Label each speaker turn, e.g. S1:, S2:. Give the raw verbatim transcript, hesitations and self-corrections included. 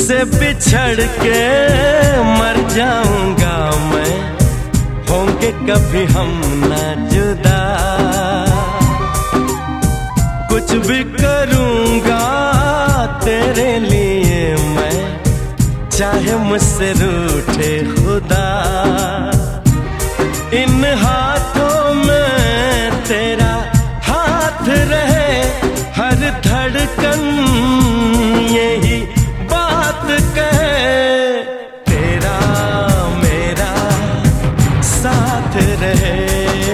S1: तुझसे बिछड़ के मर जाऊंगा मैं, होंगे कभी हम ना जुदा। कुछ भी करूंगा तेरे लिए मैं, चाहे मुझसे रूठे खुदा। इन हाथों में तेरा हाथ रहे, हर धड़कन यही बात कहे, तेरा मेरा साथ रहे।